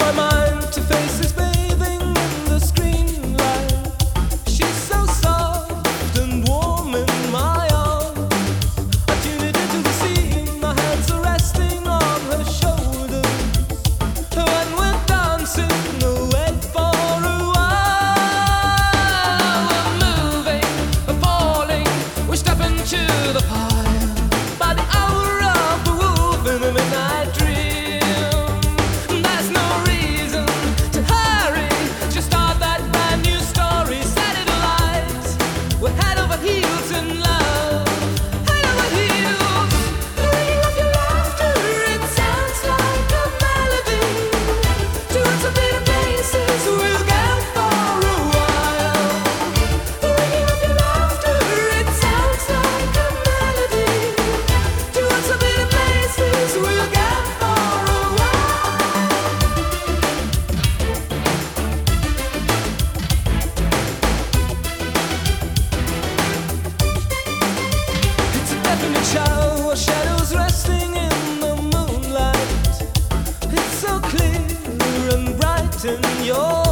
my mind to faces bathing in the screen light. She's so soft and warm in my arms. I tune it into the scene, my hands are resting on her shoulders. When we're dancing away for a while, we're moving, we're falling, we're stepping to the fire. By the hour of the wolf in the midnight dream, there's no reason to hurry. Just start that brand new story, set it alight. We're head over heels in love, head over heels. The ringing of your laughter, it sounds like a melody. Doing some beat places we'll get for a while. The ringing of your laughter, it sounds like a melody. Doing some beat places we'll get for a while. It's a definite show, shadows resting in the moonlight. It's so clear and bright in your